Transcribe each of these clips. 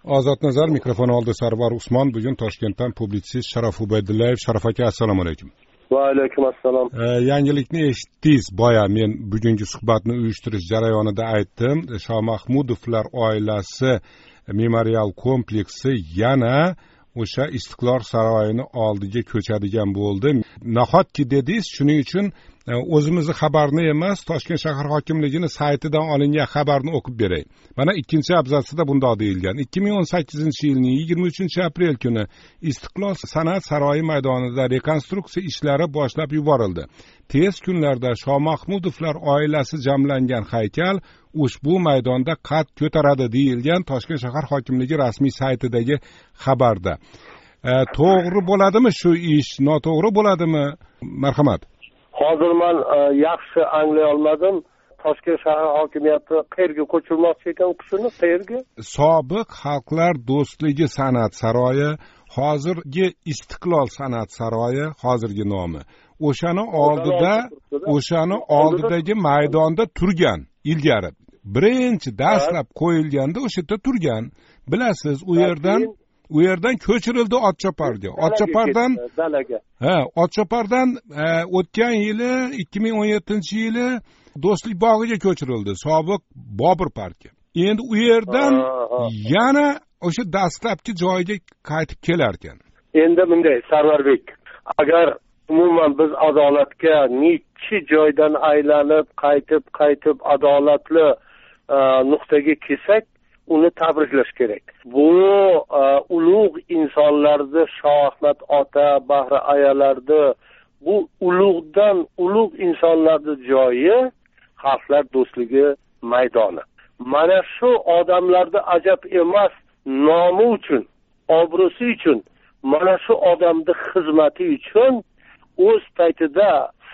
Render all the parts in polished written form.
Ozodnazar mikrofon oldi. Sarvar Usmon. Bugun Toshkentdan publitsist Sharof Ubaydullayev. Sharof aka, assalomu alaykum. Va alaykum assalom. Yangilikni eshitdingiz. Boya men bugungi suhbatni uyushtirish jarayonida aytdim. Shoh Mahmudovlar oilasi memorial kompleksi yana o'sha Istiqlol saroyini oldiga ko'chadigan bo'ldi. Nahotki dedingiz, shuning uchun o'zimizni xabarni emas, Toshkent shahar hokimligining saytidan olingan xabarni o'qib beray. Mana ikkinchi abzatsida bundoq deyilgan. 2018-yilning 23-aprel kuni Istiqlol san'at saroyi maydonida rekonstruksiya ishlari boshlab yuborildi. Tez kunlarda Shoh Mahmudovlar oilasi jamlangan haykal ushbu maydonda qad ko'taradi deyilgan Toshkent shahar hokimligi rasmiy saytidagi xabarda. To'g'ri bo'ladimi shu ish, noto'g'ri bo'ladimi? Marhamat. Hozir men yaxshi anglay olmadim. Toshkent shahar hokimiyati qayerga ko'chirmoqchi ekan kishini? Qayerga? Sobiq Xalqlar do'stligi san'at saroyi, hozirgi Istiqlol san'at saroyi, hozirgi nomi. O'shani oldidagi maydonda turgan ilgari. Birinchi dastlab qo'yilganda o'sha yerda turgan. Bilasiz, u yerdan ko'chirildi Otchoparga. Otchopardan o'tgan yili 2017-yili Do'stlik bog'iga ko'chirildi, sobiq Bobur parki. Endi u yerdan yana o'sha dastlabki joyiga qaytib kelar ekan. Endi bunday Sarvarbek, agar umuman biz adolatga necha joydan aylanib qaytib adolatli nuqtaga kelsak, uni tabriklash kerak. Bu ulug' insonlarni, Shoh Ahmad ota, Bahri ayalarni, bu ulug' insonlarning joyi Xalqlar do'stligi maydoni. Mana shu odamlarni ajab emas, nomi uchun, obro'si uchun, mana shu odamning xizmati uchun o'z paytida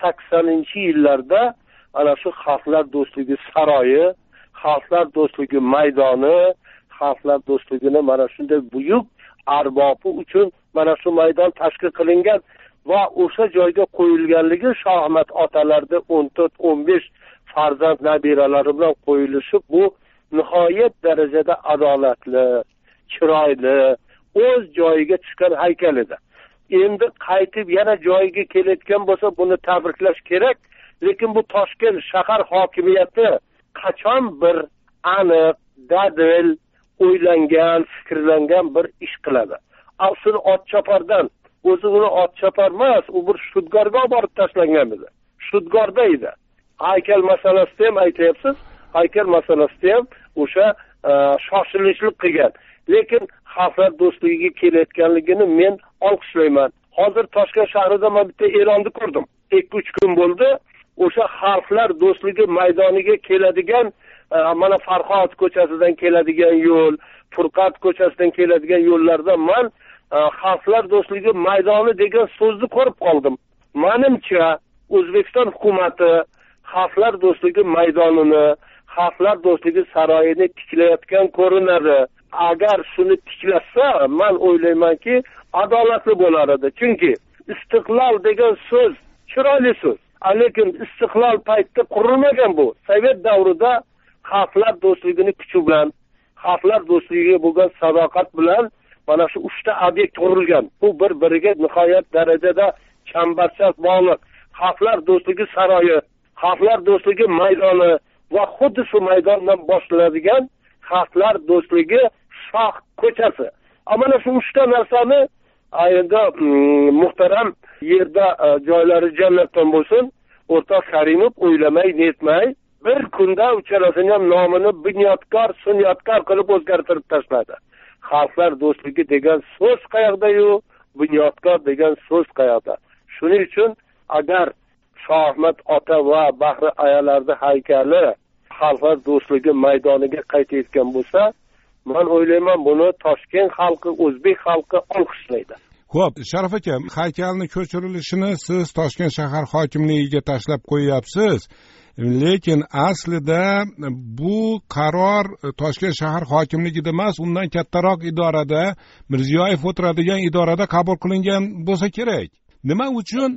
80-yillarda ana shu Xalqlar do'stligi saroyi, Xalqlar do'stligi maydoni, Xalqlar do'stligini mana shunday buyuk arbobi uchun mana shu maydon tashkil qilingan va o'sha joyga qo'yilganligi Shoh Ahmad otalarda 14-15 farzand nabiralari bilan qo'yilishi, bu nihoyat darajada adolatli, chiroyli, o'z joyiga chiqqan haykal edi. Endi qaytib yana joyiga kelayotgan bo'lsa, buni tabriklash kerak, lekin bu Toshkent shahar hokimiyati qachon bir aniq, dadil, o'ylangan, fikrlangan bir ish qiladi. Asli Otchopardan, o'zi uni Otchopar emas, u bir Shudgorga borib tashlangan edi. Shudgorda edi. Haykal masalasida ham aytyapsiz, haykal masalasida ham o'sha shoshilishlik qilgan. Lekin Xalqlar do'stligiga kelayotganligini men olqishlayman. Hozir Toshkent shahrida men bitta e'lonni ko'rdim. 2-3 kun bo'ldi. O'sha Xalqlar do'stligi maydoniga keladigan, mana Farxod ko'chasidan keladigan yo'l, Furqat ko'chasidan keladigan yo'llarda men Xalqlar do'stligi maydoni degan so'zni ko'rib qoldim. Menimcha O'zbekiston hukumatı Xalqlar do'stligi maydonini, Xalqlar do'stligi saroyini tiklayotgan ko'rinadi. Agar shuni tiklasa, men o'ylaymanki, adolatli bo'lar edi. Chunki istiqlol degan so'z chiroyli so'z. Lekin istiqlol paytida qurilmagan bu. Sovet davrida Xalqlar do'stligini kuchi bilan, Xalqlar do'stligiga bo'lgan sadoqat bilan mana shu 3 ta obyekt qurilgan. Bu bir-biriga nihoyat darajada chambarchas bog'liq. Xalqlar do'stligi saroyi, Xalqlar do'stligi maydoni va xuddi shu maydondan boshlanadigan Xalqlar do'stligi Shoh ko'chasi. Mana shu 3 ta narsani endi muhtaram yerda joylari jannatdan bo'lsin, o'rtoq Karimov o'ylamay, netmay bir kunda uchalasining ham nomini bunyodkor, sunyotkor qilib o'zgartirib tashladi. Xalqlar do'stligi degan so'z qayoqda-yu, bunyodkor degan so'z qayoqda. Shuning uchun agar Shoh Ahmad ota va Bahri ayalarning haykali Xalqlar do'stligi maydoniga qaytayotgan bo'lsa, men o'ylayman buni Toshkent xalqi, o'zbek xalqi olqishlaydi. Xo'p, Sharof aka, haykalni ko'chirilishini siz Toshkent shahar hokimligiga tashlab qo'yapsiz. Lekin aslida bu qaror Toshkent shahar hokimligida emas, undan kattaroq idorada, Mirziyoyev o'tiradigan idorada qabul qilingan bo'lsa kerak. Nima uchun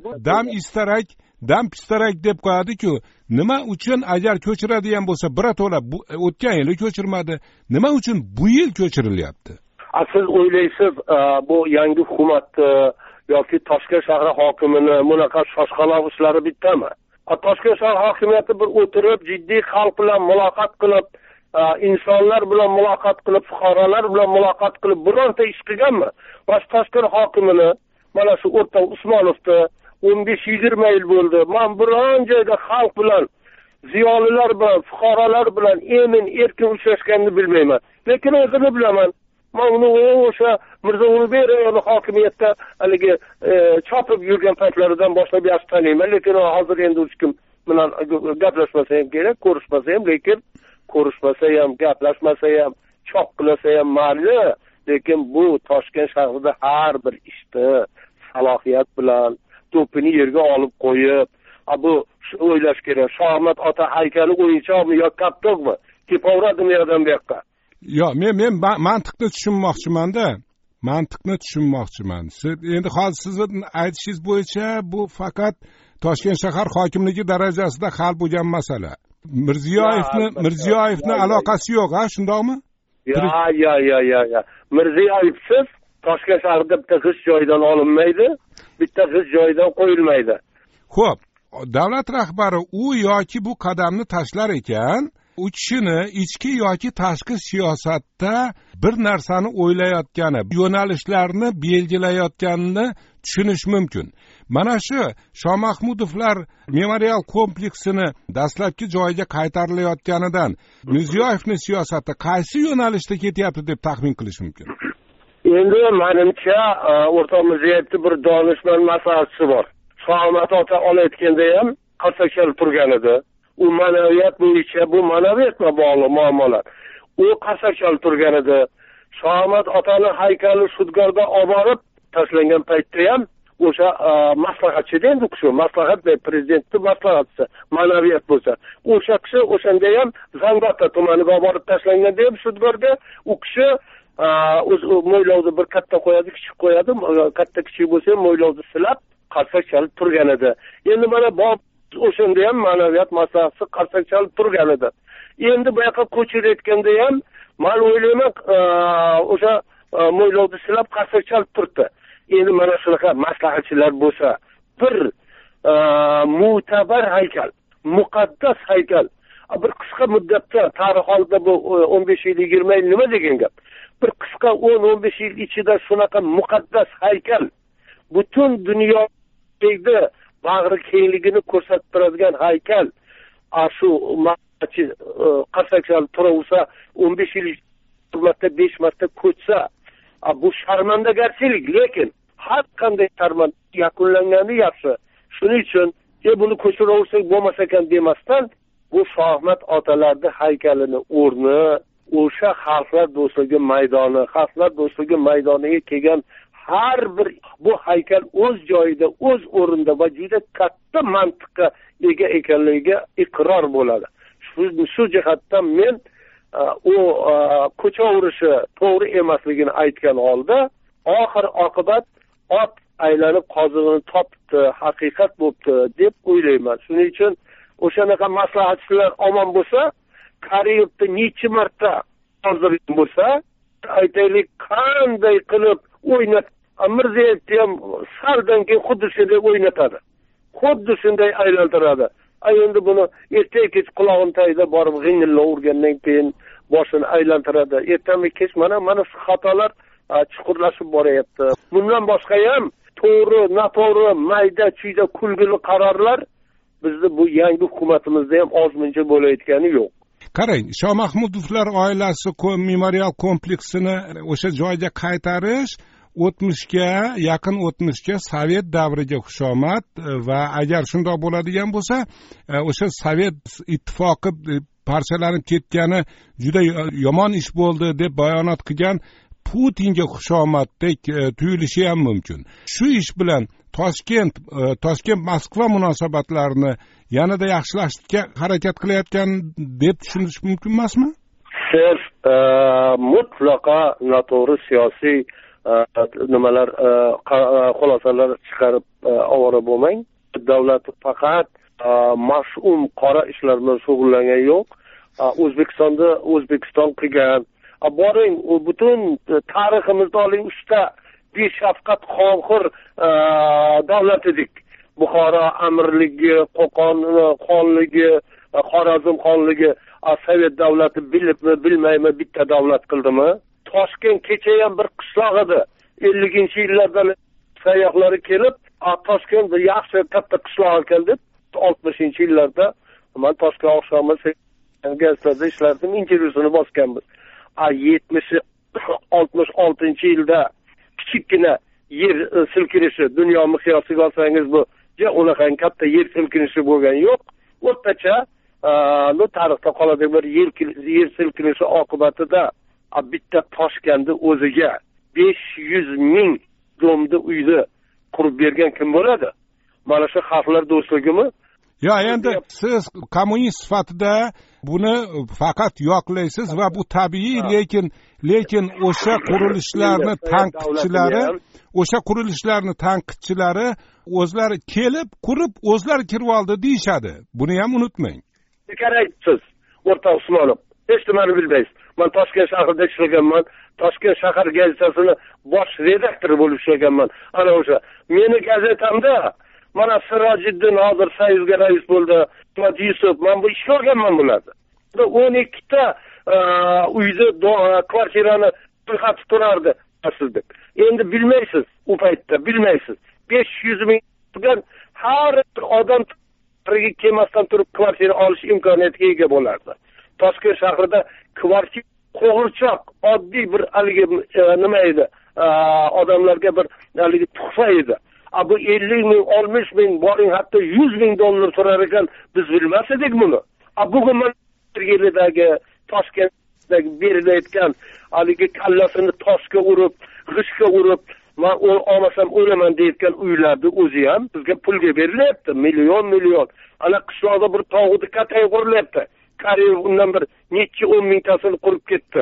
dam pistarak deb qo'yadi-ku, nima uchun agar ko'chiradigan bo'lsa birato'la o'tgan yili ko'chirmadi, nima uchun bu yil ko'chirilyapti? siz o'ylaysiz bu yangi hukumatni yoki Toshkent shahri hokimini bunaqa shoshqaloq ishlari bittami? Toshkent shahar hokimiyati bir o'tirib jiddiy xalq bilan muloqot qilib, insonlar bilan muloqot qilib, fuqarolar bilan muloqot qilib bironta ish qilganmi? Toshkent hokimini mana shu O'rta Usmonovda 15-20 yil bo'ldi. Men biron joyda xalq bilan, ziyolilar bilan, fuqarolar bilan emin erkin uchrashganini bilmayman. Lekin o'zini bilaman. Men uni o'sha Mirzo Ulug'bek rayoni hokimiyatda haligi chopib yurgan paytlaridan boshlab yaxshi taniyman. Lekin hozir endi hech kim bilan gaplashmasa ham kerak, ko'rishmasa ham, lekin ko'rishmasa ham, gaplashmasa ham, chop qilsa ham mayli. Lekin bu Toshkent shahrida har bir ishni salohiyat bilan to'pini yerga olib qo'yib, bu o'ylash kerak. Shohmat ota haykali o'yinchoqmi yo kaptokmi? Kepovra dunyodan bu yoqqa. Yo'q, men mantiqni tushunmoqchiman-da. Mantiqni tushunmoqchiman. Siz endi hozir sizning aytishingiz bo'yicha bu faqat Toshkent shahar hokimligi darajasida hal bo'lgan masala. Mirziyoyevni aloqasi yo'q, ha, shundaqmi? Ya. Mirziyoyevsiz Toshkent shahrida bitta g'isht joyidan olinmaydi, bitta g'isht joyidan qo'yilmaydi. Xo'p, davlat rahbari u yoki bu qadamni tashlar ekan, u kishini ichki yoki tashqi siyosatda bir narsani o'ylayotgani, yo'nalishlarni belgilayotganini tushunish mumkin. Mana shu Shohmahmudovlar memorial kompleksini dastlabki joyiga qaytarilayotganidan Mirziyoyevning siyosati qaysi yo'nalishda ketyapti deb taxmin qilish mumkin? Endi menimcha o'rtoq Mirziyoyevning bir donishmand maslahatchisi bor. Shohmat ota olayotganda ham qarsakshal turgan edi. U ma'naviyat bo'yicha, bu ma'naviyatga bog'liq muammolar. U qarsakshal turgan edi. Shohmat otani haykali Sudgorga olib borib tashlangan paytda ham o'sha maslahatchi endi kishi, maslahat va prezidentning maslahatchisi, ma'naviyat bo'lsa, o'sha kishi o'shanda ham Zangiota tumaniga olib borib tashlanganda ham Sudgorga u kishi o'z mo'ylovni bir katta qo'yadi, kichik qo'yadi, katta kichik bo'lsa ham mo'ylovni silab qarsak chalib turgan edi. Endi mana o'shanda ham ma'naviyat masalasi qarsak chalib turgan edi. Endi bu yoqqa ko'chirayotganda ham men o'ylayman o'sha mo'ylovni silab qarsak chalib turibdi. Endi mana shunaqa maslahatchilar bo'lsa, bir mo'tabar haykal, muqaddas haykal, bir qisqa muddatda tarix oldida bu 15 yil, 20 yil nima degan gap? Bir qisqa 10-15 yil ichida shunaqa muqaddas haykal butun dunyoda bag'ri kengligini ko'rsatib turadigan haykal shu qarsakshal turaversa 15 yil marta 5 marta ko'chsa bu sharmandagarchilik. Lekin har qanday sharmanda yakunlangani yaxshi. Shuning uchun buni ko'chiraversak bo'lmas ekan demasdan bu Shohmat otalarning haykalini o'rni o'sha xalqlar do'stligi maydoni, xalqlar do'stligi maydoniga kelgan har bir bu haykal o'z joyida, o'z o'rinda va juda katta mantiqqa ega ekanligiga iqror bo'ladi. Shu jihatdan men u ko'chaverishi to'g'ri emasligini aytgan holda oxir oqibat ot aylanib qozig'ini topdi, haqiqat bo'libdi deb o'ylayman. Shuning uchun o'shanaqa maslahatchilar omon bo'lsa, Kariyevda necha marta hozir bo'lsa, aytaylik qanday qilib o'ynat Mirziyoyevni ham saldan keyin xuddi shunday o'ynatadi. Xuddi shunday aylantiradi. Endi buni erta-kech qulog'ini tagida borib g'ingillab urgandan keyin boshini aylantiradi. Ertami kech mana shu xatolar chuqurlashib boryapti. Bundan boshqa ham to'g'ri, noto'g'ri, mayda-chuyda kulgili qarorlar bizni bu yangi hukumatimizda ham ozmuncha bo'layotgani yo'q. Qarang, Shohmahmudovlar oilasi memorial kompleksini o'sha joyga qaytarish yaqin o'tmishga Sovet davriga xushomad va agar shundoq bo'ladigan bo'lsa, o'sha Sovet ittifoqi parchalanib ketgani juda yomon ish bo'ldi deb bayonot qilgan Putinga xushomaddek tuyulishi ham mumkin. Shu ish bilan Toshkent Moskva munosabatlarini yanada yaxshilashga harakat qilayotgan deb tushunish mumkin emasmi? Siz mutlaqo noto'g'ri siyosiy nimalar xulosalar chiqarib ovora bo'lmang. Davlat faqat mash'um qora ishlar bilan shug'ullangan yo'q. O'zbekiston qilgan boring butun tariximizni oling, uchta beshafqat xonxo'r davlat edik. Buxoro amirligi, Qo'qon xonligi, Xorazm xonligi Sovet davlati bilibmi, bilmaymi bitta davlat qildimi? Toshkent kecha ham bir qishloq edi. 50-yillardan sayyohlar kelib, Toshkent bir yaxshi katta qishloq ekan deb 60-yillarda men Toshkent oqshomda gazetada ishlardim, intervyusini bosganmiz. 66-yilda kichikgina yer silkinishi, dunyo miqyosiga olsangiz bu unaqa katta yer silkinishi bo'lgan yo'q. O'rtacha tarixda qoladigan bir yer silkinishi oqibatida bitta Toshkentni o'ziga 500 ming domda uyni qurib bergan kim bo'ladi? Mana shu xalqlar do'stligimi? Yo, endi siz kommunist sifatida buni faqat yoqlaysiz va bu tabiiy, lekin o'sha qurilishlarni tanqidchilari o'zlari kelib, qurib, o'zlari kirib oldi deyshadi. Buni ham unutmang. Keraksiz, o'rta Usmonov. Hech nimani bilmaysiz. Men Toshkent shahrida ishlaganman. Toshkent shahar gazetasini bosh redaktori bo'lib ishlaganman. Ana o'sha meni gazetamda mana Sirojiddin hozir Sayizga rais bo'ldi. Ahmad Yusuf, men bu ishlaganman bularda. 12 ta uyda kvartirani tilxat turardi aslida. Endi bilmaysiz, u paytda bilmaysiz. 500 ming turgan har bir odam kelmasdan turib kvartira olish imkoniyatiga ega bo'lardi. Toshkent shahrida kvartira qo'g'irchoq, oddiy bir haligi nima edi? Odamlarga bir haligi tuhfa edi. Bu 50 ming, 60 ming, boring hatto 100 ming dollar turar ekan, biz bilmas edik buni. Bugun yilidagi Toshkentdagi berilayotgan haligi kallasini toshga urib, g'ishga urib, men olmasam o'laman deyotgan uylarni o'zi ham bizga pulga berilyapti, million. Ana qishloqda bir tog'ni katay qurilyapti. Qariyb undan bir necha 10 mingtasini qurib ketdi.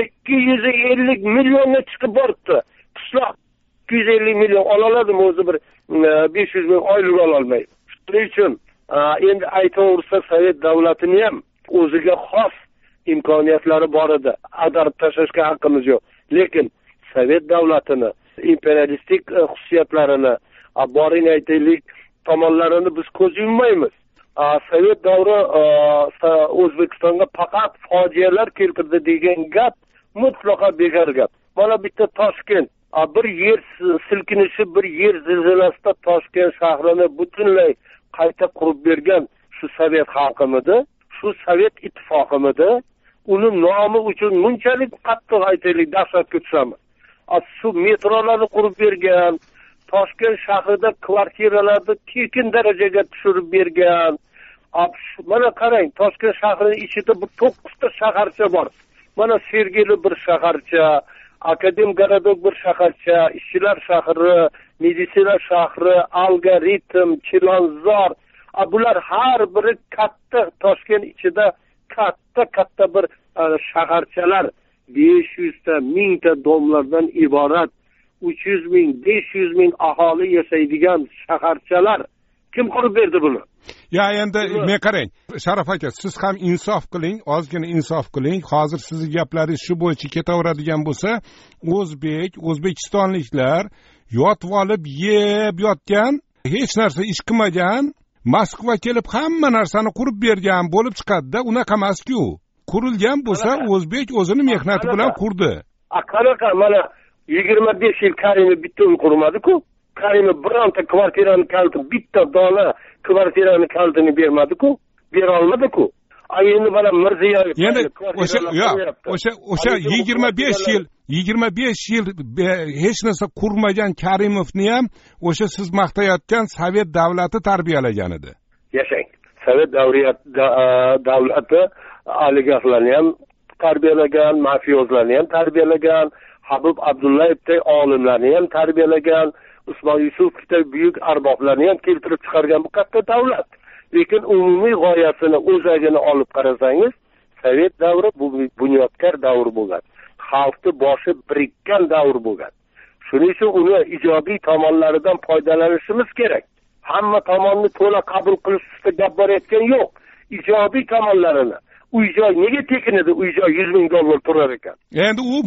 250 millionga chiqib boribdi. Qishloq 250 million olaladimi o'zi bir 500 ming oylik ola olmaydi. Shuning uchun endi aytaversa Sovet davlatini ham o'ziga xos imkoniyatlari bor edi. Ag'darib tashlashga haqqimiz yo'q. Lekin Sovet davlatini imperialistik xususiyatlarini, boring aytaylik, tomonlarini biz ko'z yummaymiz. Sovet davri O'zbekistonga faqat fojialar keltirdi degan gap mutlaqo bekor gap. Mana bitta Toshkent, bir yer silkinishi, bir yer zilzilasida Toshkent shahrini butunlay qayta qurib bergan shu Sovet xalqimidi, shu Sovet ittifoqimidi, uni nomi uchun bunchalik qattiq aytaylik dahshatga tushamiz. Shu metrolarni qurib bergan, Toshkent shahrida kvartiralarni tekin darajaga tushirib bergan. Mana qarang, Toshkent shahrining ichida bir 9 ta shaharcha bor. Mana Sergeli bir shaharcha, Akademgaradok bir shaharcha, Ishchilar shahri, Meditsina shahri, Algoritm, Chilonzor. Bular har biri katta Toshkent ichida katta bir shaharchalar, 500 ta, 1000 ta domlardan iborat, 300 ming, 500 ming aholi yashaydigan shaharchalar. Kim qurib berdi buni? Ya endi men qarang, Sharaf aka, siz ham insof qiling, ozgina insof qiling. Hozir sizning gaplaringiz shu bo'yicha ketaveradigan bo'lsa, O'zbekistonliklar yotib olib yeb yotgan, hech narsa ish qilmagan, Moskva kelib hamma narsani qurib bergan bo'lib chiqadi-da, unaqa emas-ku. Qurilgan bo'lsa, o'zbek o'zini mehnati bilan qurdi. Qanaqa mana 25 yil Karimov bitta uy qurmadi-ku. Karimov bironta kvartirani kaliti, bitta dona kvartirani kalitini bermadi-ku, bera olmadi-ku. Endi mana Mirziyoyev endi o'sha 25 yil hech narsa qurmagan Karimovni ham o'sha siz maqtayotgan Sovet davlati tarbiyalagan edi. Yashang. Sovet davlati oligarxlarni ham tarbiyalagan, mafiyozlarni ham tarbiyalagan, Habib Abdullayevdek olimlarni ham tarbiyalagan, Usmon Yusufovdek buyuk arboblarni ham keltirib chiqargan bu katta davlat. Lekin umumiy g'oyasini, o'zagini olib qarasangiz, Sovet davri bu bunyodkor davr bo'lgan. Xalqning boshi birikkan davr bo'lgan. Shuning uchun uni ijobiy tomonlaridan foydalanishimiz kerak. Hamma tomonni to'la qabul qilish ustida gap borayotgan yo'q. Ijobiy tomonlarini, uy joy nega tekin edi? Uy joy $100,000 turar ekan. Endi u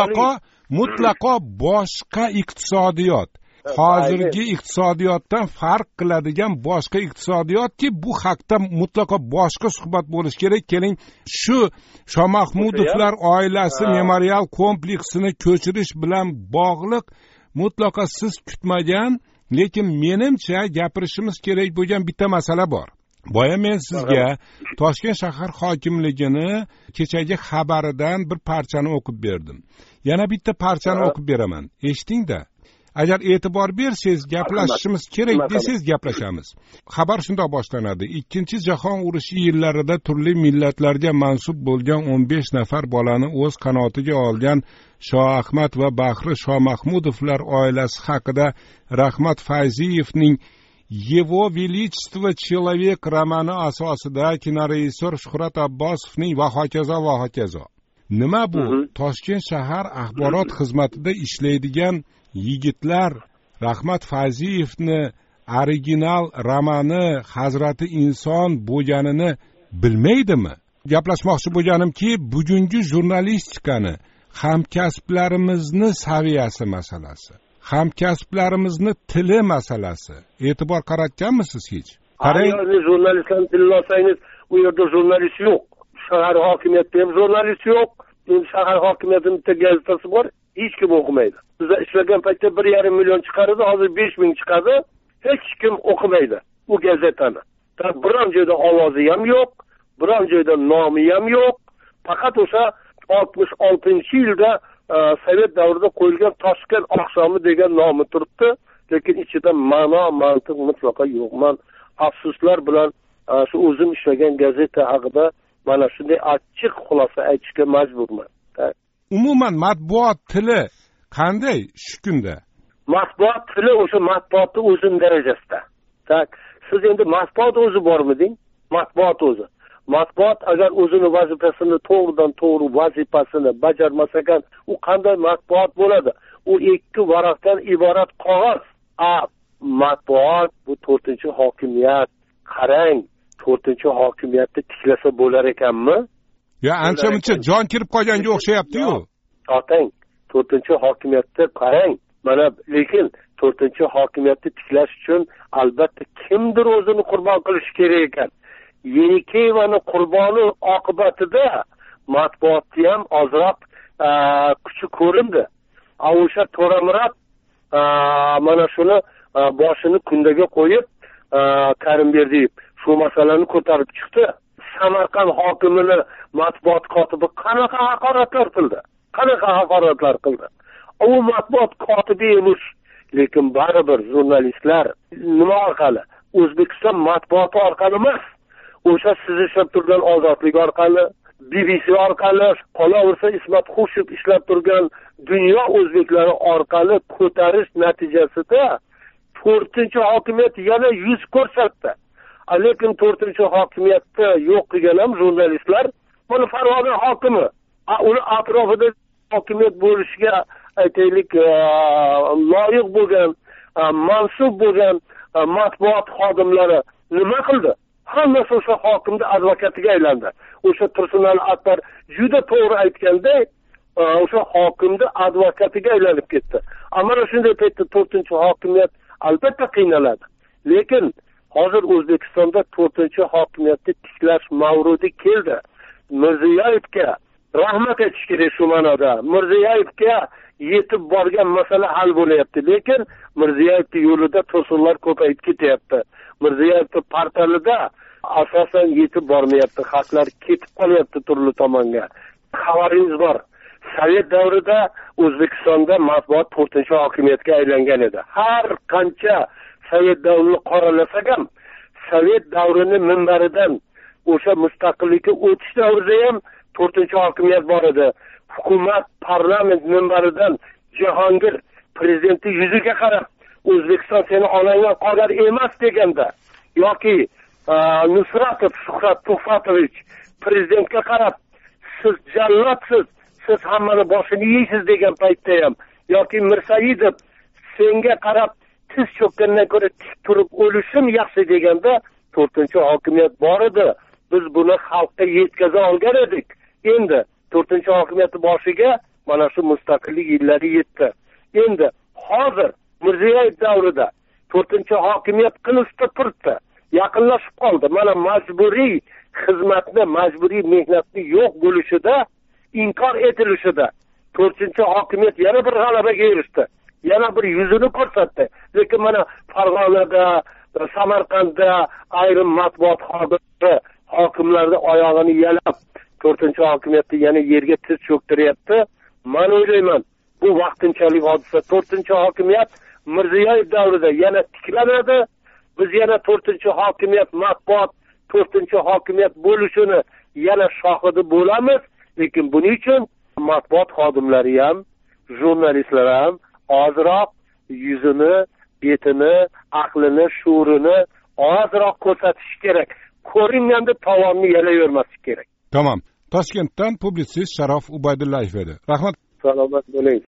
mutlaqo boshqa iqtisodiyot. Hozirgi iqtisodiyotdan farq qiladigan boshqa iqtisodiyotki, bu haqda mutlaqo boshqa suhbat bo'lishi kerak. Keling, shu Shomahmudovlar oilasi memorial kompleksini ko'chirish bilan bog'liq mutlaqo siz kutmagan, lekin menimcha gapirishimiz kerak bo'lgan bitta masala bor. Boya men sizga Toshkent shahar hokimligini kechagi xabaridan bir parchani o'qib berdim. Yana bitta parchani o'qib beraman. Eshiting-da. Agar e'tibor bersangiz, gaplashishimiz kerak desangiz gaplashamiz. Xabar shunday boshlanadi. Ikkinchi jahon urushi yillarida turli millatlarga mansub bo'lgan 15 nafar bolani o'z qanotiga olgan Shoahmad va Bahri Shomahmudovlar oilasi haqida Rahmat Fayziyevning Его Величество Человек romani asosida kinorejissor Shuhrat Abbosovning va hokazo. Nima bu? Toshkent shahar axborot xizmatida ishlaydigan yigitlar Rahmat Fayziyevni original romani Hazrati inson bo'lganini bilmaydimi? Gaplashmoqchi bo'lganimki, bugungi jurnalistikani hamkasblarimizni saviyasi masalasi, hamkasblarimizni tili masalasi. E'tibor qaratganmisiz hech? Qarang, jurnalistlarni tilini olsangiz, u yerda jurnalist yo'q. Shahar hokimiyatida ham jurnalist yo'q. Shahar hokimiyatining bitta gazetasi bor, hech kim o'qimaydi. Bizda ishlagan paytda 1,5 million chiqardi, hozir 5,000 chiqadi. Hech kim o'qimaydi u gazetani. Biron joyda ovozi ham yo'q, biron joyda nomi ham yo'q. Faqat o'sha 66-yilda Sovet davrida qo'yilgan Toshkent oqshomi degan nomi turibdi, lekin ichida ma'no, mantiq mutlaqo yo'q. Men afsuslar bilan shu o'zim ishlagan gazeta haqida mana shunday achchiq xulosa aytishga majburman. Umuman matbuot tili qanday shu kunda? Matbuot tili o'sha matbuotning o'zining darajasida. Siz endi matbuot o'zi bormi deng? Matbuot o'zi. Matbuot agar o'zini vazifasini to'g'ri vazifasini bajarmas ekan, u qanday matbuot bo'ladi? U 2 varaqdan iborat qog'oz. Matbuot bu 4-hokimiyat. Qarang, 4-hokimiyatni tiklasa bo'lar ekanmi? Ya ancha-muncha jon kirib qolganga o'xshayapti-yu. Otang, 4-hokimiyatni qarang. Mana lekin 4-hokimiyatni tiklash uchun albatta kimdir o'zini qurbon qilish kerak ekan. Yenikeyevani qurboni oqibatida matbuotni ham ozroq kuchi ko'rindi. O'sha To'ramurod mana shuni boshini kundaga qo'yib, Karimberdiyev shu masalani ko'tarib chiqdi. Samarqand hokimini matbuot kotibi qanaqa haqoratlar qildi? U matbuot kotibi emish, lekin baribir jurnalistlar nima orqali? O'zbekiston matbuoti orqali emas. O'sha siz ishlab turgan Ozodlik orqali, BBC orqali, qolaversa Ismat Xushov ishlab turgan dunyo o'zbeklari orqali ko'tarish natijasida 4-hokimiyat yana yuz ko'rsatdi. Lekin 4-hokimiyatni yo'q qilgan ham jurnalistlar, mana Farg'ona hokimi, uni atrofida hokimiyat bo'lishiga aytaylik loyiq bo'lgan, mansub bo'lgan matbuot xodimlari nima qildi? Hammasi o'sha hokimni advokatiga aylandi. O'sha Tursunali Akbar juda to'g'ri aytganday, o'sha hokimni advokatiga aylanib ketdi. Mana shunday paytda 4-hokimiyat albatta qiynaladi. Lekin hozir O'zbekistonda 4-hokimiyatni tiklash mavrudi keldi. Mirziyoyevga rahmat aytish kerak shu ma'noda. Mirziyoyevga yetib borgan masala hal bo'lyapti, lekin Mirziyoyevning yo'lida to'sinlar ko'payib ketyapti. Mirziyoyevning portalida asosan yetib bormayapti, xalqlar ketib qolyapti turli tomonga. Xabaringiz bor. Sovet davrida O'zbekistonda matbuot 4-hokimiyatga aylangan edi. Har qancha Sovet davrini qoralasak ham, Sovet davrini minbaridan o'sha mustaqillikka o'tish davrida ham 4-hokimiyat bor edi. Hukumat, parlament minbaridan Jahongir prezidentning yuziga qarab, O'zbekiston seni onangdan qolgan emas deganda, yoki Nusratov Shuhrat Tuhfatovich prezidentga qarab, siz jallodsiz, siz hammani boshini yeysiz degan paytda ham, yoki Mirsaidov senga qarab tiz cho'kkandan ko'ra tik turib o'lishim yaxshi deganda 4-hokimiyat bor edi. biz buni xalqqa yetkaza olgan edik. Endi 4-hokimiyatni boshiga mana shu mustaqillik yillari yetdi. Endi hozir Mirziyoyev davrida 4-hokimiyat qilishda turibdi. Yaqinlashib qoldi. Mana majburiy xizmatni, majburiy mehnatni yo'q bo'lishida, inkor etilishida 4-hokimiyat yana bir g'alabaga erishdi. Yana bir yuzini ko'rsatdi. Lekin mana Farg'onada, Samarqandda ayrim matbuot xodimlari hokimlarning oyog'ini yalab 4-hokimiyatni yana yerga tiz cho'ktiryapti. Men o'ylayman, bu vaqtinchalik hodisa. 4-hokimiyat Mirziyoyev davrida yana tiklanadi. Biz yana 4-hokimiyat matbuot 4-hokimiyat bo'lishini yana shohidi bo'lamiz. Lekin buning uchun matbuot xodimlari ham, jurnalistlar ham ozroq yuzini, betini, aqlini, shuurini ozroq ko'rsatish kerak. Ko'ringanda tovonni yalavermaslik kerak. Tamam. Toshkentdan publitsist Sharof Ubaydullayev edi. Rahmat. Salomat bo'ling.